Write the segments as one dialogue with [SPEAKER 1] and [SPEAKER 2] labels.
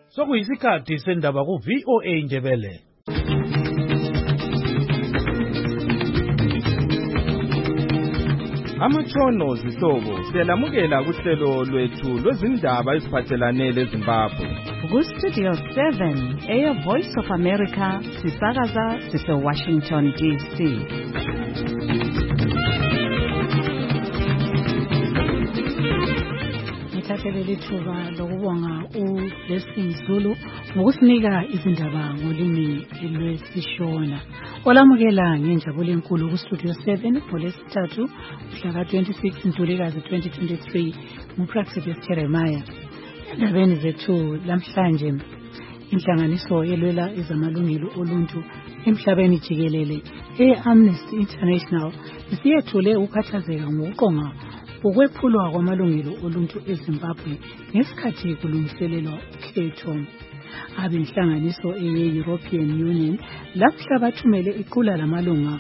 [SPEAKER 1] Sokuyisikhathi sendaba ku VOA Ndebele. Amatshono zihlobo siyalamukela kuhlelo lwethu lwezindaba eziphathelane leZimbabwe.
[SPEAKER 2] Ku-Studio 7, Air Voice of America, sisakaza sise-Washington, D.C. Ngithathele lithuba lokubonga uBlessing Zulu ngokusinika izindaba ngolimi lwesiShona. Olamukela ngenjabulo enkulu ku-Studio 7 ngolwesithathu mhla ka-26 Ntulikazi 2023 nguPraxibus Jeremiah. Endabeni zethu lamhlanje, inhlanganiso elwela ezamalungelo oluntu emhlabeni jikelele e-Amnesty International isiyethule ukukhathazeka ngokuqonga ukwephulwa kwamalungelo oluntu eZimbabwe ngesikhathi kulungiselelwa ukhetho. Abenhlanganiso eye-European Union lapha bathumele iqula lamalunga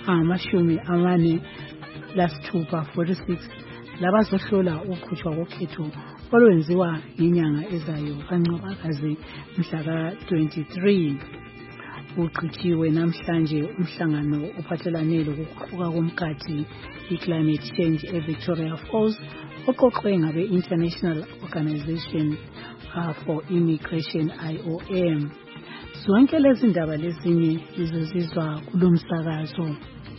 [SPEAKER 2] ama46 labazohlola ukuqhutshwa kokhetho olwenziwa ngenyanga ezayo kaNcwabakazi mhla ka-23. Uqhuthiwe namhlanje umhlangano ophathelane lokukhuphuka komkhathi i-climate change e-Victoria Falls oqoqwe ngabe-International Organization for Immigration, IOM. Zonke lezi ndaba lezinye zizozizwa kulomsakazo.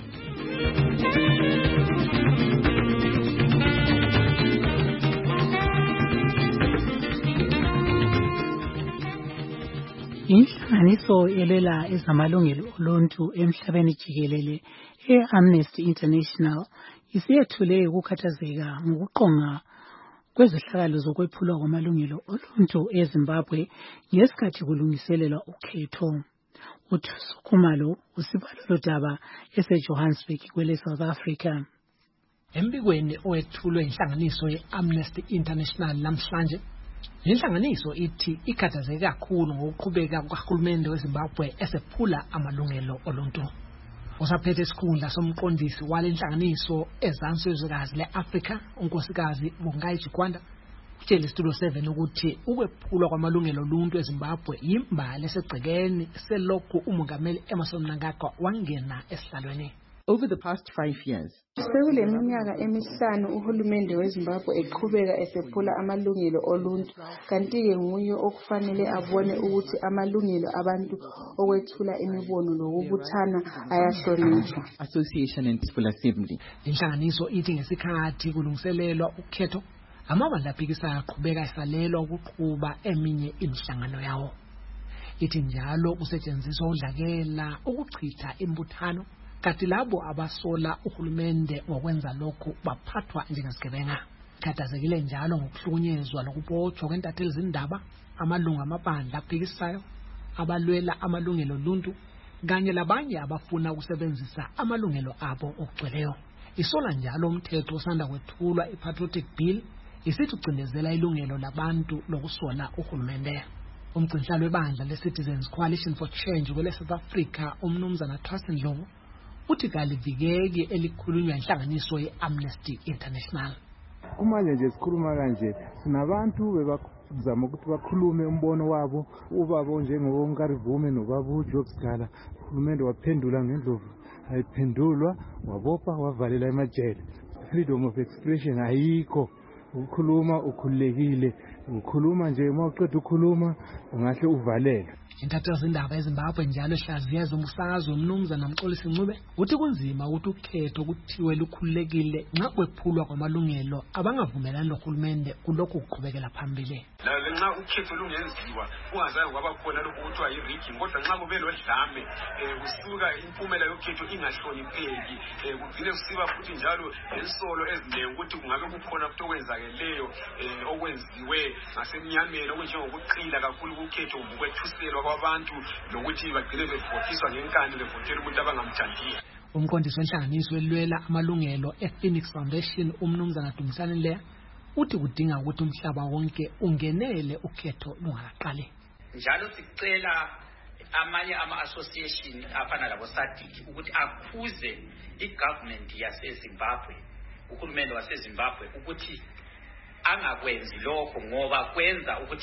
[SPEAKER 2] Inhlanganiso elwela ezamalungelo oluntu emhlabeni jikelele e-Amnesty International isiyethule ukukhathazeka ngokuqonga kwezehlakalo zokwephulwa kwamalungelo oluntu eZimbabwe ngesikhathi kulungiselelwa ukhetho. UThusukumalo usibalo daba eseJohannesburg kwele South Africa.
[SPEAKER 3] Embikweni owethulwe inhlanganiso ye-Amnesty International namhlanje, inhlanganiso ithi ikhathazeke kakhulu ngokuqhubeka kuhulumende weZimbabwe esephula amalungelo oluntu. Usaphethe isikhundla somqondisi wale inhlanganiso ezansizwekazi le-Afrika, unkosikazi Bongai Chikwanda, utshela iStudio 7 ukuthi ukwephulwa kwamalungelo oluntu eZimbabwe yimbali esegcekeni selokhu umongameli Emmerson Mnangagwa wangena esihlalweni.
[SPEAKER 4] Over the past 5 years,
[SPEAKER 5] sekuleminyaka emihlanu uhulumende weZimbabwe eqhubeka esephula amalungelo oluntu, kanti-ke nguye okufanele abone ukuthi amalungelo abantu okwethula imibono nokubuthana ayahlonishwa.
[SPEAKER 4] Association and Peaceful Assembly.
[SPEAKER 3] Inhlanganiso ithi ngesikhathi kulungiselelwa ukhetho, amabandla aphikisayo aqhubeka esalelwa ukuqhuba eminye imihlangano yawo. Ithi njalo kusetshenziswa udlakela ukuchitha imbuthano, kanti labo abasola uhulumende ngokwenza lokhu baphathwa njengesigebenga. Khathazekile njalo ngokuhlukunyezwa lokubotshwa kwentatheli zindaba, amalunga amabandla aphikisayo, abalwela amalungelo oluntu, kanye labanye abafuna ukusebenzisa amalungelo abo okugcweleyo. Isola njalo umthetho osanda kwethulwa i-Patriotic Bill isithi ucindezela ilungelo labantu lokusola uhulumende. Umgcinhlalo webandla le-Citizens Coalition for Change kwele South Africa, umnumzana Thwasini Ndlovu, uthi kalivikeki elikhulunywa inhlanganiso ye-Amnesty International.
[SPEAKER 6] Kumanje nje sikhuluma kanje sinabantu bebazama ukuthi bakhulume umbono wabo, ubaba njengoNkarivume nobaba uJobs Gala. Uhulumende waphendula ngeNdlovu, ayiphendulwa wabopha wavalela emajele. Freedom of expression ayikho. Ukukhuluma ukhululekile, ukhuluma nje mawuqeda ukukhuluma ungahle uvalele.
[SPEAKER 3] Intatheli zindaba eZimbabwe njalo ehlaziya zomsakazo umnumzana Mxolisi Ncube uthi kunzima ukuthi ukhetho kuthiwe lukhululekile nxa kwephulwa kwamalungelo abangavumelani nohulumende kulokhu kuqhubekela phambili.
[SPEAKER 7] Nxa ukhetho lungenziwa ungazange kwaba khona lokho kuthiwa yi-rigging, kodwa nxa kube lodlame kusuka impumela yokhetho ingahlonipheki, kugcine kusiba futhi njalo lensolo ezinengi ukuthi kungabe kukhona futhi okwenzakeleyo okwenziwe ngasemnyameni okunjengokuqila kakhulu kukhetho ukwethuselwa kwabantu lokuthi bagcine bevotiswa ngenkani bevotela umuntu abangamthandiyo.
[SPEAKER 3] Umqondisi wenhlanganiso elwela amalungelo ePhoenix Foundation umnumzana Dumisani Leya uthi kudinga ukuthi umhlaba wonke ungenele ukhetho lungaqali.
[SPEAKER 8] Njalo sicela amanye ama-association afana labo SADC ukuthi akhuze i-government yaseZimbabwe, uhulumende waseZimbabwe ukuthi angakwenzi lokho ngoba kwenza ukuthi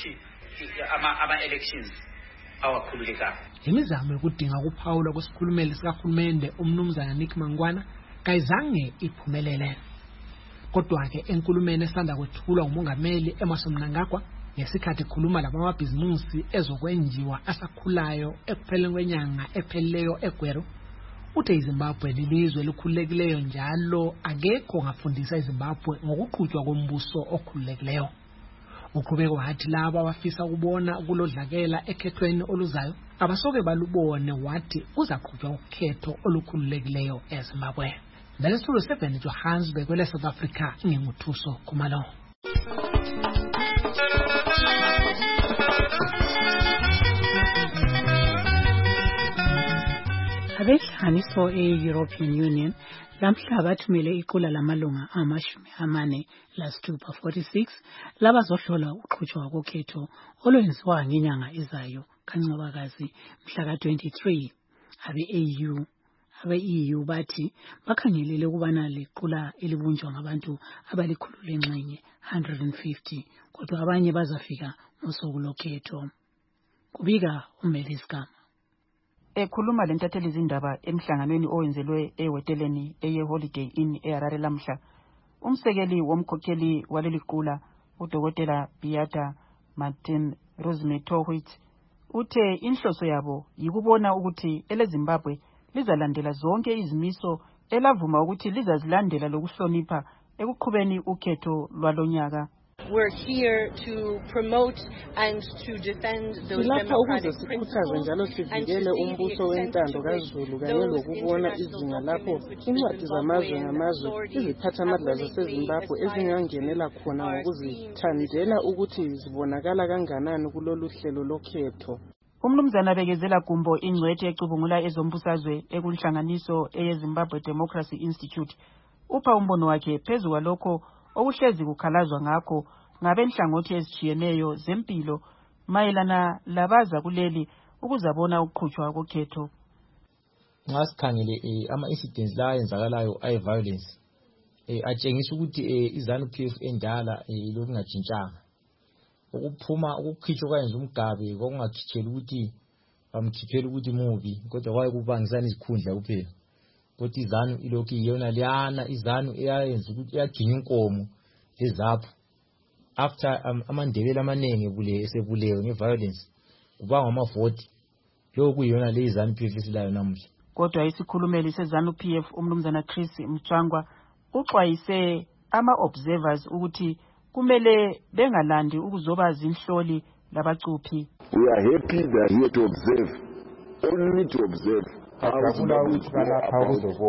[SPEAKER 8] ama-elections awakhululekayo.
[SPEAKER 3] Imizamo yokudinga ukuphawula kwesikhulumeli sikahulumende umnumzana Nick Mangwana kayizange iphumelele. Kodwa-ke enkulumeni esanda kwethulwa umongameli Emmerson Mnangagwa ngesikhathi ekhuluma labamabhizimusi ezokwenjiwa asakhulayo ekupheleni kwenyanga ephelileyo eGweru, uthe iZimbabwe lilizwe elikhululekileyo njalo akekho ongafundisa iZimbabwe ngokuqhutshwa kombuso okhululekileyo. Uqhubeka wathi laba abafisa ukubona ukulodlakela ekhethweni oluzayo abasoke balubone, wathi uzaqhutshwa ukhetho olukhululekileyo eZimbabwe. Nalesithulo 7 Johannesburg kwele South Africa nginguthuso Khumalo.
[SPEAKER 2] Abehlanganiso e-European Union lamhla bathumele iqula lamalunga ama46 labazohlola uqhutshwa kokhetho olwenziwa ngenyanga ezayo kaNcwabakazi mhla ka-23. Abe-EU bathi bakhangelele ukubana lequla elibunjwa ngabantu abalikhulu lenxenye 150, kodwa abanye bazafika ngosuku lokhetho. Kubika uMelis Gama.
[SPEAKER 9] Ekhuluma lentatheli izindaba emhlanganweni owenzelwe ehoteleni eye-Holiday Inn eHarare lamhla, umsekeli womkhokheli waleli qula uDokotela Beata Martin Rosemary uthe inhloso yabo yikubona ukuthi eleZimbabwe lizalandela zonke izimiso elavuma ukuthi lizazilandela lokuhlonipha ekuqhubeni ukhetho lwalonyaka.
[SPEAKER 10] We're here to promote and to defend those democratic principles
[SPEAKER 11] njalo sivikele umbuso wentando kaZulu kanye lokubona izinga lapho incwadi zamazwe ngamazwe iziphathamandla zaseZimbabwe ezingangenela khona ngokuzithandela ukuthi zibonakala kanganani kulolu hlelo lokhetho.
[SPEAKER 9] Umnumzana Bekezela Gumbo ingcwethi ecubungula ezombusazwe ekunhlanganiso eyeZimbabwe Democracy Institute upha umbono wakhe phezu kwalokho okuhlezi kukhalazwa ngakho ngabenhlangothi ezijiyeneyo zempilo mayelana labaza kuleli ukuzabona ukuqhutshwa kokhetho.
[SPEAKER 12] Nxa sikhangele ama-incidents la ayenzakalayo ayi-violence atshengisa ukuthi iZANU-PF endala lokungajintshanga. Ukuphuma ukukhitshwa kwenza umgabe kwakungakhitsheli ukuthi bamkhiphela ukuthi mubi, kodwa kwaye kubangisana izikhundla kuphela. Kodwa iZANU ilokhu iyona liyana iZANU eyayenza ukuthi iyaginya inkomo lezapho. After amandebele amanenge esebulewe ngeviolence kubanga amavoti, lokhu kuyona le iZANU-PF isilayo namuhla.
[SPEAKER 9] Kodwa isikhulumeli seZANU-PF umnumzana Chris Mchangwa uxwayise ama-observers ukuthi kumele bengalandi ukuzoba zinhloli labacuphi.
[SPEAKER 13] We are happy they are here to observe, only to observe.
[SPEAKER 14] Akula ukuthi balapha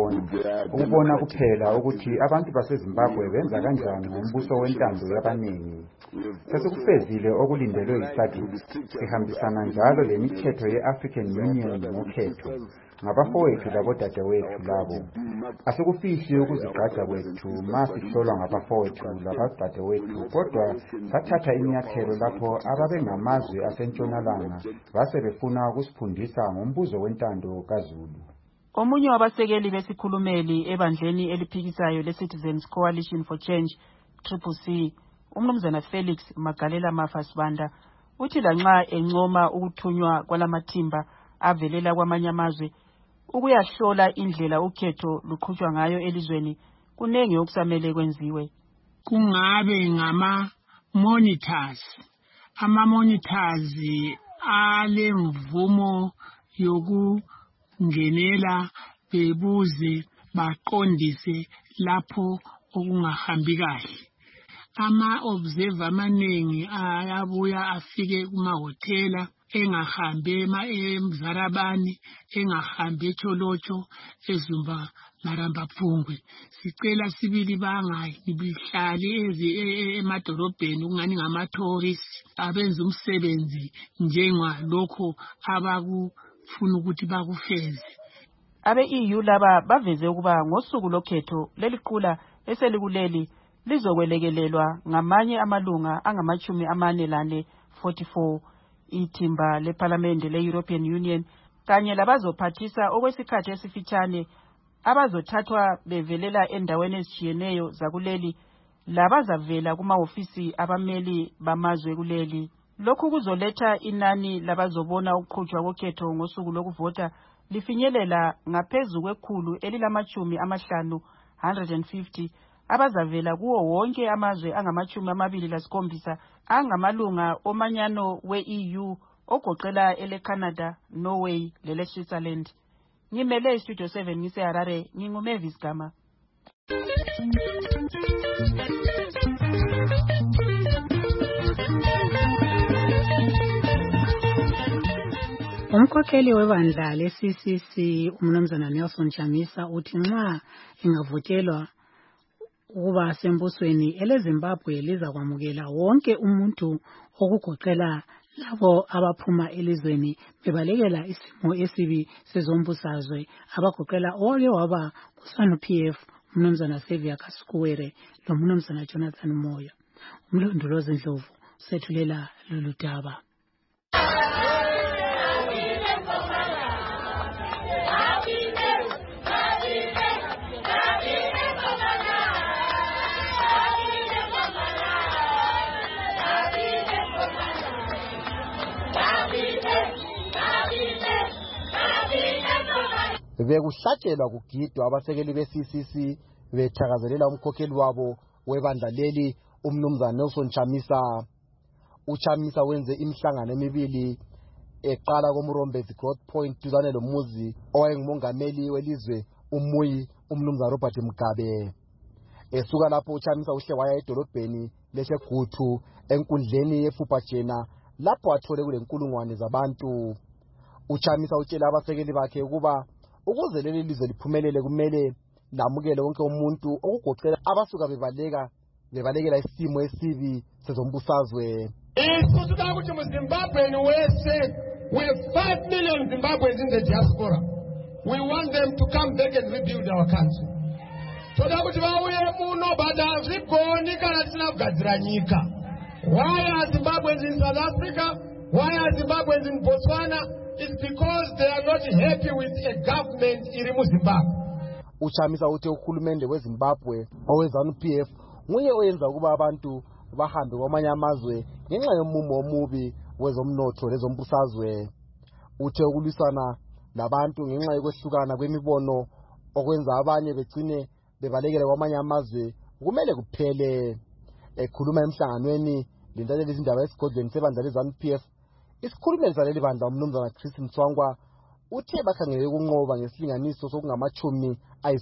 [SPEAKER 14] ukubona kuphela ukuthi abantu baseZimbabwe benza kanjani ngombuso wentando yabaningi. Sesikufezile okulindelwe yiSADC, sihambisana njalo lemithetho ye-African Union ngokhetho ngabafowethu labodadewethu labo. Asikufihli ukuzigqaja kwethu masihlola ngabafowethu labodadewethu, kodwa sathatha inyathelo lapho ababengamazwe asentshonalanga base befuna ukusifundisa ngombuzo wentando kaZulu.
[SPEAKER 9] Omunye wabasekeli besikhulumeli ebandleni eliphikisayo le-Citizens Coalition for Change CCC, umnumzana Felix Magalela Mafasibanda, uthi lanxa encoma ukuthunywa kwalamathimba avelela kwamanye amazwe ukuyahlola indlela ukhetho luqhutshwa ngayo elizweni, kunenge okusamele kwenziwe.
[SPEAKER 15] Kungabe ngama-monitors, ama-monitors alemvumo yokungenela bebuze baqondise lapho okungahambi kahle. Ama-observer amaningi ayabuya afike kumahhotela engahambe eMzarabani, engahambe eTsholotsho, eZumba Maramba Pfungwe. Sicela sibili bangayihlali emadolobheni ukungani ngama-tourists abenza umsebenzi njengalokho abakufuna ukuthi bakufeze.
[SPEAKER 9] Abe-EU laba baveze ukuba ngosuku lokhetho leliqula eselikuleli lizokwelekelelwa ngamanye amalunga angama-44 ithimba leParlamente le-European Union kanye labazophathisa okwesikhathi esifitshane abazothathwa bevelela endaweni ezijiyeneyo zakuleli labazavela kuma-ofisi abameli bamazwe kuleli. Lokhu kuzoletha inani labazobona ukuqhutshwa kokhetho ngosuku lokuvota lifinyelela ngaphezu kwekhulu elilamachumi amahlanu 150 abazavela kuwo wonke amazwe angamachumi amabili lasikhombisa angamalunga omanyano we-EU ogoqela ele-Canada, Norway lele-Switzerland. Ngimele Studio 7 ngise-Harare, nginguMavis Gama.
[SPEAKER 2] Umkhokheli webandla le-CCC umnumzana Nelson Chamisa uthi nxa ingavotelwa ukuba sembusweni eleZimbabwe lizakwamukela wonke umuntu okugoqela labo abaphuma elizweni bebalekela isimo esibi sezombusazwe abagoqela oke waba kuSANU PF umnumzana Xavier Kasukuwere lomnumzana Jonathan Moyo. Umlondolozi Ndlovu sethulela lolu daba.
[SPEAKER 16] Bekuhlatshelwa kugidwa abasekeli be-CCC bethakazelela umkhokheli wabo webandla leli umnumzana Nelson Chamisa. UChamisa wenze imihlangano emibili eqala koMurombezi Growth Point duzane lomuzi owayengumongameli welizwe umuyi umnumzana Robert Mugabe. Esuka lapho uChamisa uhle waya edolobheni leShegutu enkundleni yeFupajena lapho athole kulenkulungwane zabantu. UChamisa utshela abasekeli bakhe ukuba ukuze leli lizwe liphumelele kumele lamukele wonke umuntu okugoqela abasuka bebalekela isimo esibi sezombusazwe.
[SPEAKER 17] Isikusuka ukuthi muZimbabwe wese we have 5 million Zimbabweans in the diaspora. We want them to come back and rebuild our country. Toda kuti vauye muno bada zvigoni kana tisina kugadzira nyika. Why are Zimbabweans in South Africa? Why are Zimbabweans in Botswana? It's because they are not happy with a government iri muZimbabwe.
[SPEAKER 16] UChamisa uthi uhulumende weZimbabwe oweZANU PF nguye oyenza ukuba abantu bahambe kwamanye amazwe ngenxa yomumo omubi wezomnotho lezombusazwe. Uthe ukulwisana labantu ngenxa yokwehlukana kwemibono okwenza abanye begcine bebalekela kwamanye amazwe kumele kuphele. Ekhuluma emhlanganweni lentaleli izindaba esigodlweni sebandla leZANU PF, isikhulumeli saleli bandla umnumzana Chris Mtswangwa uthe bakhangele ukunqoba ngesilinganiso sokungamachumi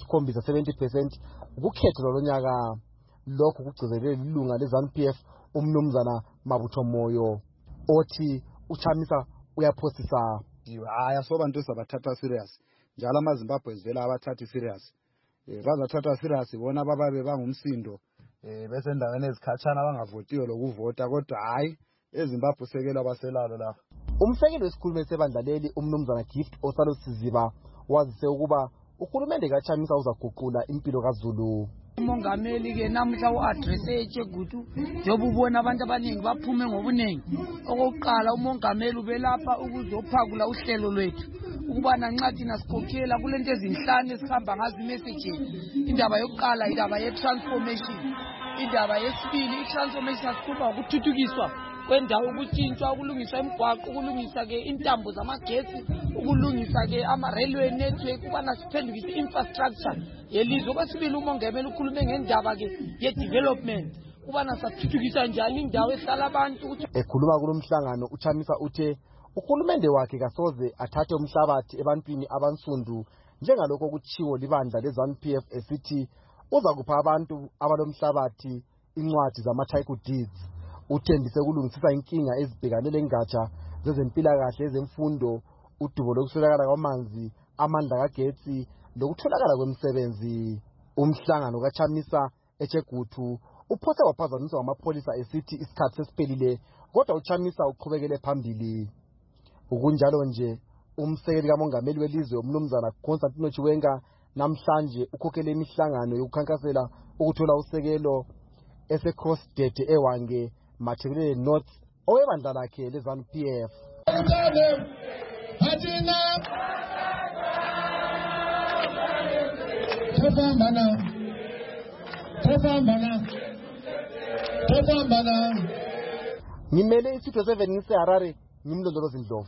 [SPEAKER 16] 70% ukukhetho lonyaka. Lokhu kugcizelele ilunga leZANU PF umnumzana Mabutho Moyo othi uChamisa uyaphosisa.
[SPEAKER 18] Haya sobantu sabathatha serious njalo amaZimbabwe ezivela abathatha serious. Bazathatha serious bona bababe bangumsindo bese endaweni ezikhatshana bangavotiwe lokuvota kodwa hayi eZimbabwe sekela baselalo la.
[SPEAKER 16] Umsekeli wesikhulumeli sebandla leli umnumzana Gift Osalo Siziba wazise ukuba uhulumende kaChamisa uzaguqula impilo kaZulu.
[SPEAKER 19] Umongameli ke namuhla uaddress eChegutu njengoba ubona abantu abaningi baphume ngobunengi. Okokuqala umongameli ubelapha ukuzophakula uhlelo lwethu ukubana nxa thina sikhokhela kulento ezinhlanu esihamba ngazo imessage. Indaba yokuqala indaba ye-transformation, indaba yesibili i-transformation asikhuluma ukuthuthukiswa kwendawo, ukutshintshwa, ukulungisa imigwaqo, ukulungisa ke intambo zamagesi, ukulungisa ke ama-railway network, ukubana siphendukise infrastructure yelizwe. Okwesibili umongameli ukhulume ngendaba ke ye-development, ukubana sathuthukisa njani indawo ehlala abantu.
[SPEAKER 16] Ekhuluma kulomhlangano uChamisa uthe uhulumende wakhe kasoze athathe umhlabathi ebantwini abansundu njengalokho kuchiwo libandla leZANU PF esithi uza kupha abantu abalomhlabathi incwadi zama-title deeds. Uthembise kulungisisa inkinga ezibhekane lengatsha zezempilakahle, ezemfundo, udubo lokuswelakala kwamanzi, amandla kagetsi lokutholakala kwemisebenzi. Umhlangano kaChamisa eChegutu uphose waphazamiswa ngamapholisa esithi isikhathi sesiphelile kodwa uChamisa uqhubekele phambili. Ukunjalo nje umsekeli kamongameli welizwe umnumzana Constantino Chiwenga namhlanje ukhokhele imihlangano yokukhankasela ukuthola usekelo ese-Crossdead eWange Mathebelele North owebandla lakhe leZANU PF. ngimele isitho 7 ngiseHarare ngimlondolozi Ndlovu.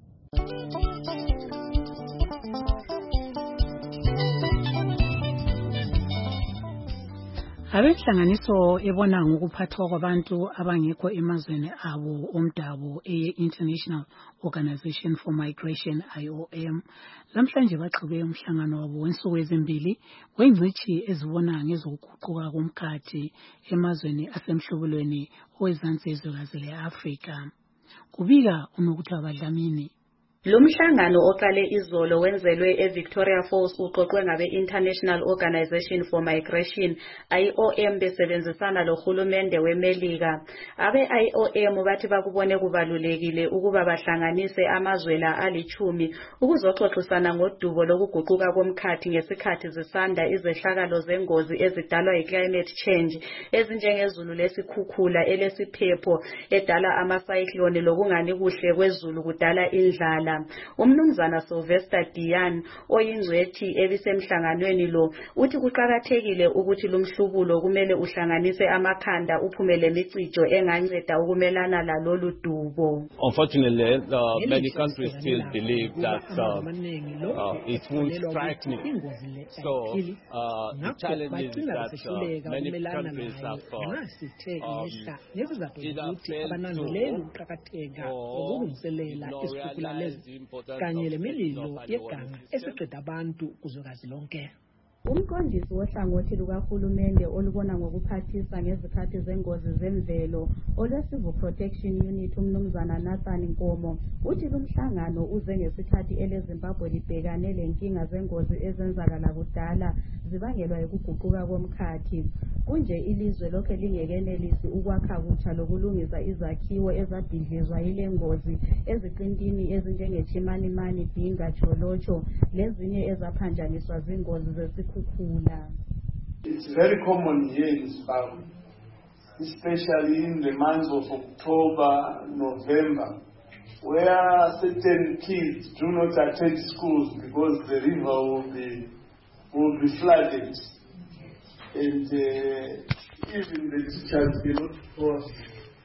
[SPEAKER 2] Abenhlanganiso ebona ngokuphathwa kwabantu abangekho emazweni abo omdabu International Organization for Migration IOM lamhlanje baxube umhlangano wabo wensuku ezimbili wengcitshi ezibona ngezokuguquka komkhathi emazweni asemhlubulweni owezansi ezwekazi leAfrika. Kubika unokuthi abadlamini.
[SPEAKER 20] Lumhlangano oqale izolo wenzelwe eVictoria Falls uqoqwe ngabe International Organization for Migration IOM besebenzisana lohulumende weMelika. Abe IOM bathi bakubone kubalulekile ukuba bahlanganise amazwela ali10 ukuzoxoxisana ngodubo lokuguquka komkhathi ngesikhathi zisanda izehlakalo zengozi ezidalwa yiclimate change ezinjengezulu lesikhukhula elesiphepho edala amacyclone lokungani kuhle kwezulu kudala indlala. Umnumzana Sylvester Diane oyingcwethi ebisemhlanganweni lo uthi kuqakathekile ukuthi lumhlubulo kumele uhlanganise amakhanda uphume lemicijo enganceda ukumelana lalolu dubo.
[SPEAKER 21] Unfortunately, many countries still believe that it won't strike me. So the challenge is that many countries have either failed to
[SPEAKER 3] kanye lemililo yeganga esiqeda abantu kuzwekazi lonke.
[SPEAKER 20] Umqondisi wohlangothi lukahulumende olubona ngokuphathisa ngezikhathi zengozi zemvelo olwesivu protection unit umnumzana Nathan Nkomo uthi lumhlangano uze ngesikhathi eleZimbabwe libhekane lenkinga zengozi ezenzakala kudala zibangelwa ukuguquka komkhathi. Kunje ilizwe lokho lingekenelisi ukwakha kutsha lokulungisa izakhiwo ezabhidlizwa yile ngozi eziqintini ezinjengeChimanimani, Bhinga, Cholocho lezinye ezaphanjaniswa zingozi zesikhukhula.
[SPEAKER 22] It's very common here in Zimbabwe, especially in the months of October, November, where certain kids do not attend schools because the river will be flooded, and even the teachers cannot afford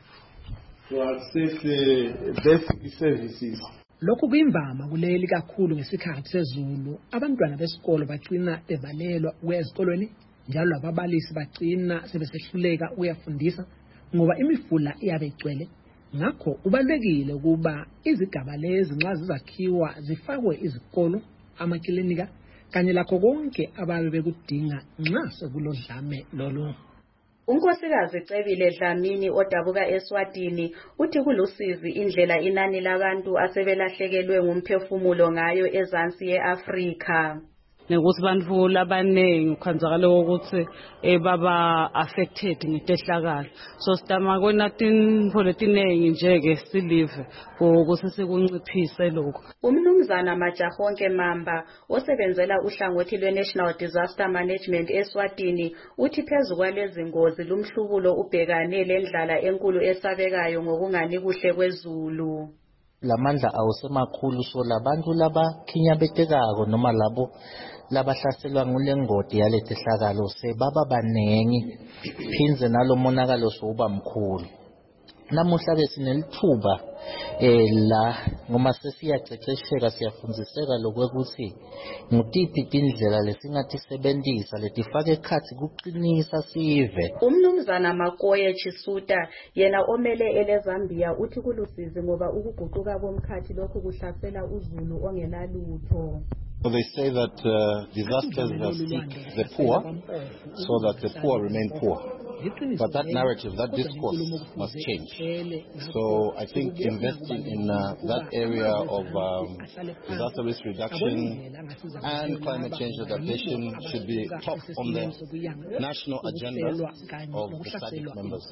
[SPEAKER 22] to access basic services.
[SPEAKER 3] Lokhu kuyimvama kuleli kakhulu ngesikhathi sezulu. Abantwana besikolo bagcina bevalelwa ukuya ezikolweni njalo ababalisi bagcina sebesehluleka ukuyafundisa ngoba imifula iyabe igcwele. Ngakho ubalekile ukuba izigaba lezi nxa zizakhiwa zifakwe izikolo, amaklinika kanye lakho konke ababe bekudinga nxa sekulodlame lolu.
[SPEAKER 20] Unkosikazi Cebile Dlamini odabuka eSwatini uthi kulusizi indlela inani labantu asebelahlekelwe ngumphefumulo ngayo ezansi yeAfrika.
[SPEAKER 23] Nekuthi bantfu labanengi kukhonzakala ukuthi baba affected ngetehlakalo. So sidama kona tinfo letinengi nje ke silive ukuthi sikunciphise lokho.
[SPEAKER 20] Umnumzana Majahonke Mamba osebenzela uhlangothi lweNational Disaster Management eSwatini uthi phezu kwalezi ngozi lumhlubulo ubhekane lendlala enkulu esabekayo ngokungani kuhle kwezulu.
[SPEAKER 24] Lamandla awusemakhulu so labantu labakhinyabetekako noma labo labahlaselwa ngulengodi yaletehlakalo sebaba banengi phinze nalomonakalo soba mkhulu. Namuhla ke sinelithuba la ngoma sesiyacecesheka siyafundziseka lokwekuthi ngutiphi tindlela lesingatisebentisa letifake ekhatsi kuqinisa sive.
[SPEAKER 20] Umnumzana Makoye Chisuta yena omele eleZambia uthi kulusizi ngoba ukuguquka komkhathi lokhu kuhlasela uzulu ongelalutho.
[SPEAKER 25] So they say that disasters seek the poor so that the poor remain poor. But that narrative, that discourse must change. So I think investing in that area of disaster risk reduction and climate change adaptation should be top on the national agenda of the SADC members.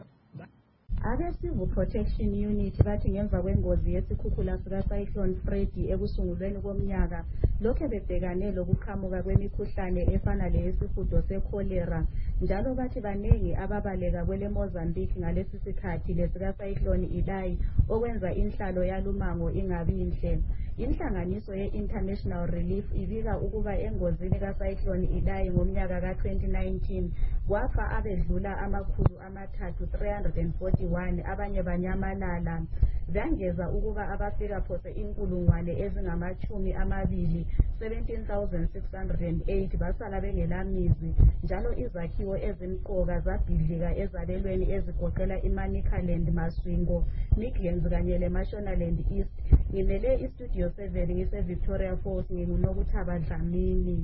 [SPEAKER 20] Abesivu Protection Unit bathi ngemva kwengozi yesikhukhula sika Cyclone Freddy ekusungulweni komnyaka lokho bebhekane lokuqhamuka kwemikhuhlane efana leyesihudo sekholera njalo bathi baningi ababaleka kwele Mozambique ngalesi sikhathi lesika cyclone Idai okwenza inhlalo yalumango ingabi inhle. Inhlanganiso ye-International Relief ibika ukuba engozini ka-cyclone Idai ngomnyaka ka-2019 kwafa abedlula 341 abanye banyamalala. Zangeza ukuba abafika phose inkulungwane ezingama-20 17,608 basala bengelamizi njalo izakhiwo ezimqoka zabhidlika ezabelweni ezigoqela iManicaland, Masvingo, Midlands kanye leMashonaland East. Ngimele iStudio 7 ngise Victoria Falls nginguNokuthaba Dlamini.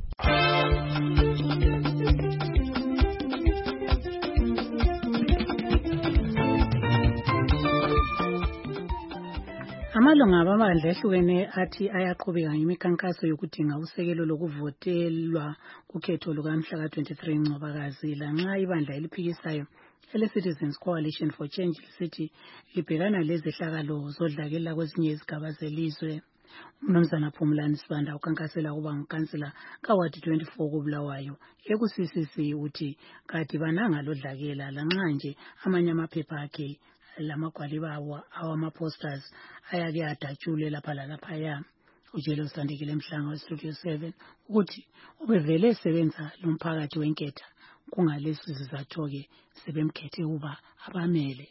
[SPEAKER 2] Amalunga amabandla ehlukene athi ayaqhubeka ngemikhankaso yokudinga usekelo lokuvotelwa kukhetho lukamhla ka-23 Ncwabakazi lanxa ibandla eliphikisayo ele-Citizens Coalition for Change lisithi libhekana lezehlakalo zodlakela kwezinye izigaba zelizwe. Umnumzana Phumulani Sibanda ukhankasela ukuba ngukansela kaWard 24 koBulawayo eku-CCC uthi kadibananga lodlakela lanxa nje amanye amaphepha akhe lamagwaliba awama-posters ayake adatshulwe lapha lalaphaya. Ujele Usandekile Mhlanga weStudio 7 ukuthi ubevele sebenza lomphakathi wenketha kungalesi sizathu-ke sebemkhethe ukuba abamele.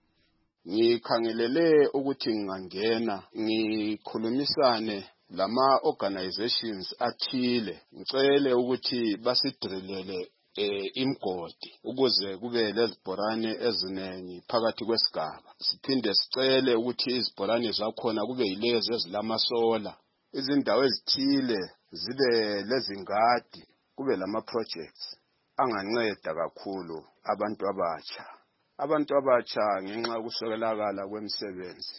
[SPEAKER 1] Ngikhangelele ukuthi ngingangena ngikhulumisane lama organizations athile ngicele ukuthi basidrilele imgodi ukuze kube lezibhorane ezinengi phakathi kwesigaba. Siphinde sicele ukuthi izibhorane zakhona kube yilezi ezilamasola, izindawo ezithile zibe lezingadi, kube lama projects anganceda kakhulu abantu abatsha. Abantu abatsha ngenxa yokuswelakala kwemisebenzi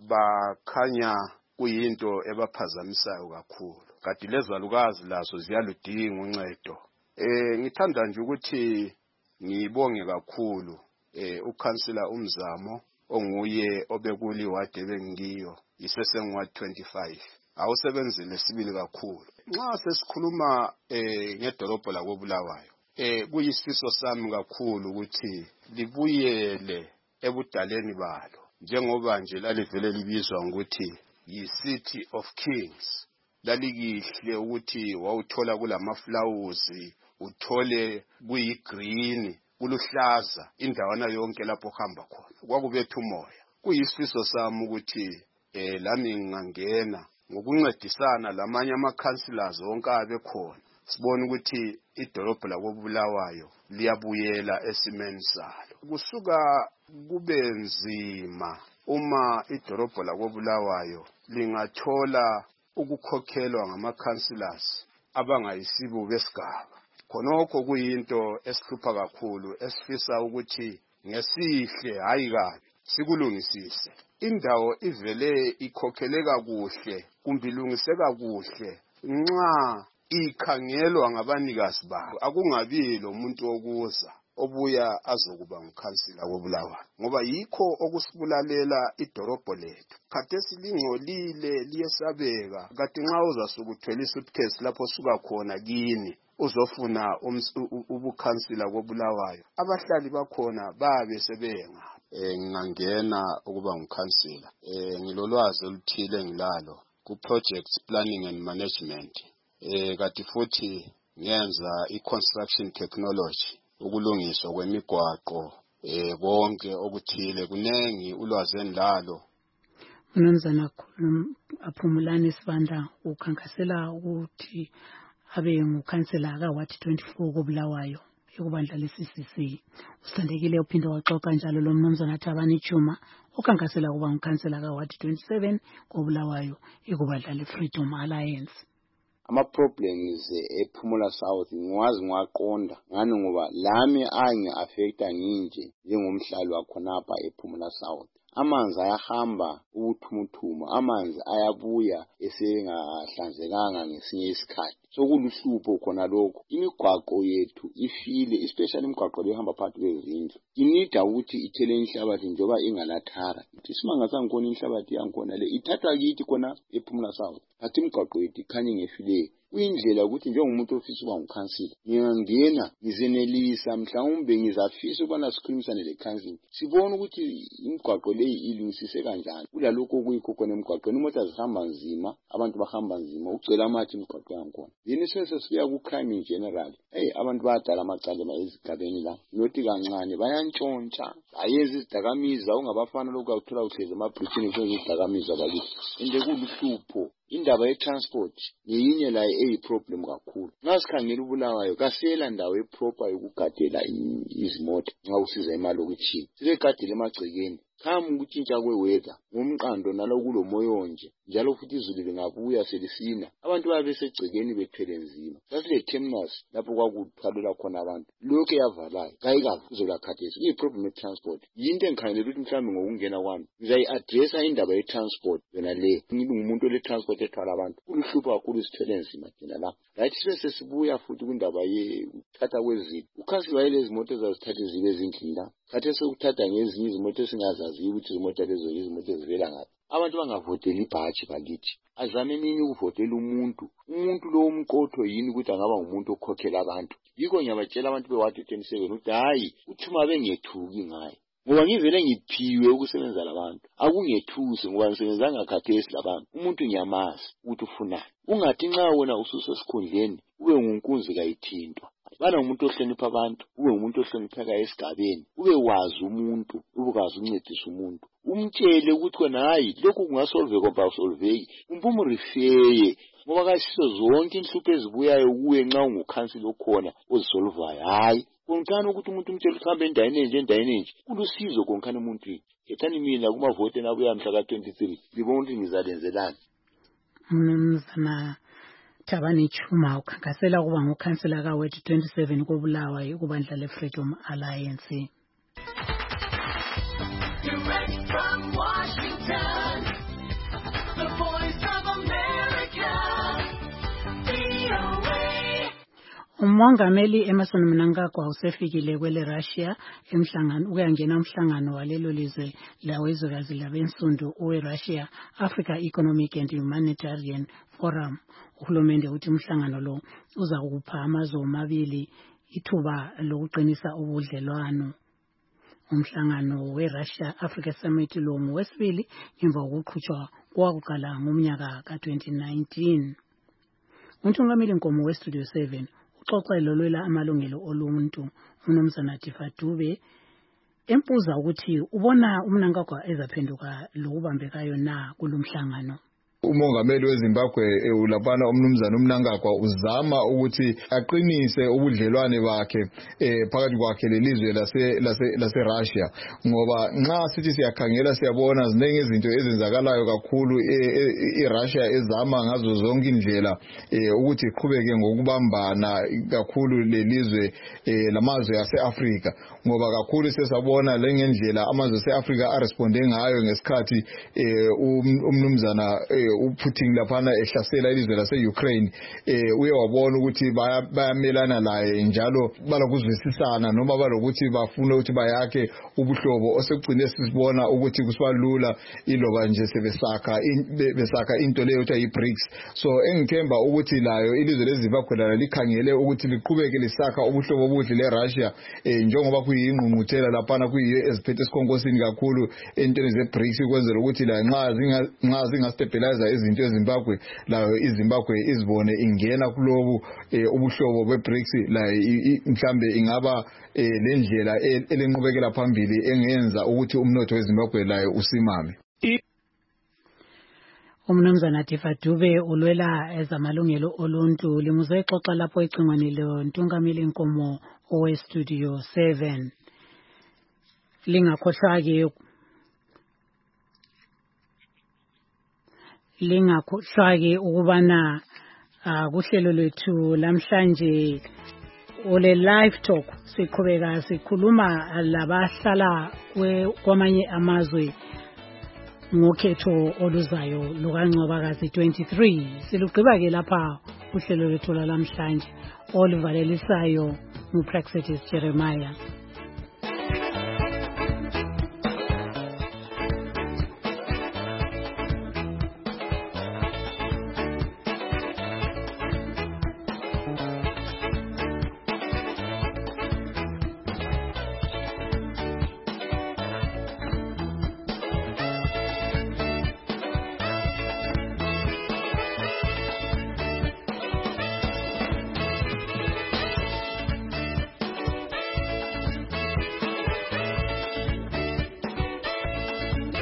[SPEAKER 1] bakhanya kuyinto ebaphazamisayo kakhulu. Kanti lezalukazi lazo ziyaludinga uncedo. Ngithanda nje ukuthi ngibonge kakhulu ukansela uMzamo onguye obekuli ward ebengiyo isesengiward 25. Awusebenzile sibili kakhulu. Nxa sesikhuluma ngedolobho lakoBulawayo kuyisifiso sami kakhulu ukuthi libuyele ebudaleni balo njengoba nje lalivele libizwa ngokuthi yi-City of Kings. Lalikihle ukuthi wawuthola kulamaflawuzi, uthole kuyigreen, kuluhlaza indawana yonke lapho hamba khona. Kwakubetha umoya. Kuyisifiso sami ukuthi lami ngingangena ngokuncedisana lamanye ama-councillors wonke abekhona. Sibona ukuthi idolobho lakoBulawayo liyabuyela esimeni salo. Kusuka kube nzima uma idolobho lakoBulawayo lingathola ukukhokhelwa ngama-councillors abangayisibo besigaba. Khonokho kuyinto esihlupha kakhulu esifisa ukuthi ngesihle hayi kabi sikulungisise. Indawo ivele ikhokheleka kuhle kumbe ilungiseka kuhle nxa ikhangelwa ngabanikazi bayo. Akungabi lo muntu okuza obuya azokuba ngukhansila koBulawayo ngoba yikho okusibulalela idolobho lethu. Khathesi lingcolile liyesabeka. Kanti nxa uzasuka uthwele isuitcase lapho suka khona kini uzofuna ubukhansila koBulawayo, abahlali bakhona babe sebenga. Ngingangena ukuba ngukhansila. Ngilolwazi oluthile ngilalo ku projects planning and management. Kanti futhi ngenza i-construction technology, ukulungiswa kwemigwaqo, konke okuthile kunengi ulwazi endalo.
[SPEAKER 2] Mnumzana Phumulani Sibanda ukhankasela ukuthi abe ngukhansela kaWard 24 koBulawayo ekubandla le-CCC. Usandekile uphinde waxoxa njalo lo mnumzana Thabani Chuma ukhankasela ukuba ngukhansela kaWard 27 koBulawayo ekubandla le-Freedom Alliance.
[SPEAKER 4] Ama-problems ePhumula South ngiwazi ngiwaqonda ngani ngoba lami ange-affecta nginje njengomhlali wakhonapha ePhumula South. amanzi ayahamba ubuthumuthuma, amanzi ayabuya esengahlanzekanga ngesinye isikhathi. Sokuluhlupho khona lokho. Imigwaqo yethu ifile, especially imigwaqo ehamba phakathi kwezindlu. Inida ukuthi ithele inhlabathi njengoba inganathara. Isimanga sangikhona inhlabathi yangikhona le ithathwa kithi khona ePhumula South. Athi imigwaqo yethu ikhanye ngefileyo. Kuyindlela ukuthi njengomuntu ofisa ukuba ngukhansila ngiyangena ngizenelisa mhlawumbe ngizafisa ukubana sikhulumisane lekhansila sibone ukuthi imigwaqo leyi ilungisise kanjani. Kulalokho okuyikho khona emgwaqweni imoto zihamba nzima, abantu bahamba nzima ucela amathi imigwaqo yangikhona. Yini sesiya ku crime in general. Abantu bayadala amacala ezigabeni la nothi kancane bayantshontsha ayenza izidakamizwa ungabafana lokho uthola uhleze amabridge kwenza izidakamizwa bakithi. Ende kuluhlupho. Indaba ye-transport neyinye la eyi-problem kakhulu. Ngasikhangela uBulawayo kasela ndawo eproper yokugadela izimoto nxa usiza emalokitshini. Silegadele emagcekeni. Khamu ukutshintsha kweweather ngomqando nalokulomoyo nje njalo futhi izulu lingabuya selisina. Abantu babe besegcekeni bethwele nzima. Sasile terminus lapho kwakuthwalela khona abantu. Lokho yavalayo kayikavuzola khathesi. Iyi-problem ye-transport. Yinto engikhangelela ukuthi mhlawumbe ngokungena kwami ngizayi-addressa indaba ye-transport yona le. Ngingumuntu ole-transport ethwala abantu. Kuluhlupho kakhulu isithwele nzima thina la. Right sesibuya futhi kwindaba yekuthatha kwezitho. Ukhansila wayelezi moto ezazithatha zibe ezindlini la. Khathesi ukuthatha ngezinye izimoto esingazaziyo ukuthi izimoto lezo izimoto ezivela ngaphi. Abantu bangavoteli ibhaji bakithi. Azame nini ukuvotela umuntu lo umqotho yini ukuthi angaba ngumuntu okhokhela abantu. Yiko ngiyabatshela abantu be-Ward 27 ukuthi hayi uthuma bengethuki ngaye. Ngoba ngivele ngiphiwe ukusebenza labantu. Akungethuse ngoba ngisebenza ngakhathesi labantu. Umuntu ngiyamazi ukuthi ufunani. Ungathi nxa wena ususesikhundleni ube ngunkunzi kayithintwa. Bana umuntu ohlonipha abantu, ube umuntu ohlonipheka esigabeni, ube wazi umuntu, ubukazi uncedisa umuntu. Umtshele ukuthi kona hayi lokho kungasolve kodwa usolveki. Umpumu rifeye ngoba kasiso zonke inhlupho ezibuyayo kuwe nxa ungukhansila okhona ozisolvayo. Hayi konkhana ukuthi umuntu umtshele uhambe endaweni enje kulusizo konkhana umuntu. Ethani mina kumavote nabuya mhla ka-23 ngibona ukuthi ngizalenzelana.
[SPEAKER 2] Mnumzana Thabani Chuma ukhankasela ukuba ngukhansela kaWard 27 koBulawayo kubandla leFreedom Alliance.
[SPEAKER 5] Direct from Washington, the Voice of America, VOA.
[SPEAKER 2] Umongameli Emmerson Mnangagwa usefikile kwele Russia emhlangano ukuyangena umhlangano walelo lizwe lawezwekazi labensundu owe-Russia Africa Economic and Humanitarian Forum. Uhulumende uthi umhlangano lo uza kupha amazwe omabili ithuba lokuqinisa ubudlelwano. Umhlangano we-Russia Africa Summit lo ngowesibili ngemva kokuqhutshwa kwakuqala ngomnyaka ka-2019. Untungameli Nkomo we-Studio 7 uxoxelo lwela amalungelo oluntu uMnumzana Tifa Dube empuza ukuthi ubona uMnangagwa ezaphenduka lokubambekayo na kulumhlangano.
[SPEAKER 6] Umongameli weZimbabwe ulapana uMnumzana uMnangagwa uzama ukuthi aqinise ubudlelwane bakhe phakathi kwakhe lelizwe lase Russia ngoba nxa sithi siyakhangela siyabona ziningi izinto ezenzakalayo kakhulu eRussia ezama ngazo zonke indlela ukuthi iqhubeke ngokubambana kakhulu lelizwe lamazwe aseAfrika ngoba kakhulu sesabona lengendlela amazwe aseAfrika aresponde ngayo ngesikhathi uMnumzana uPutin laphana ehlasela ilizwe lase-Ukraine uye wabona ukuthi bayamelana laye njalo balokuzwisisana noma balokuthi bafuna ukuthi bayakhe ubuhlobo osekugcine sisibona ukuthi kusibalula iloba nje sebesakha into leyo ukuthi yi-BRICS. So engithemba ukuthi layo ilizwe leZimbabwe lalo likhangele ukuthi liqhubeke lisakha ubuhlobo obuhle leRussia njengoba kuyingqungquthela laphana kuyiyo eziphethe esikhonkosini kakhulu entweni ze-BRICS ukwenzela ukuthi la nxa zingastabilize izinto eZimbabwe layo iZimbabwe izibone ingena kulobu ubuhlobo beBRICS la mhlambe ingaba lendlela elenqubekela phambili engenza ukuthi umnotho weZimbabwe layo usimame.
[SPEAKER 2] Umnumzana Tifa Dube ulwela ezamalungelo oluntu limuze exoxa lapho ecingweni lontungameli Nkomo owe-Studio 7 lingakhohlwa-ke ukubana kuhlelo lwethu lamhlanje ole live talk sikhuluma labahlala kwamanye amazwe ngokhetho oluzayo lukaNcwabakazi 23. Silugqiba ke lapha uhlelo lwethu lamhlanje oluvalelisayo nguPraxedis Jeremiah.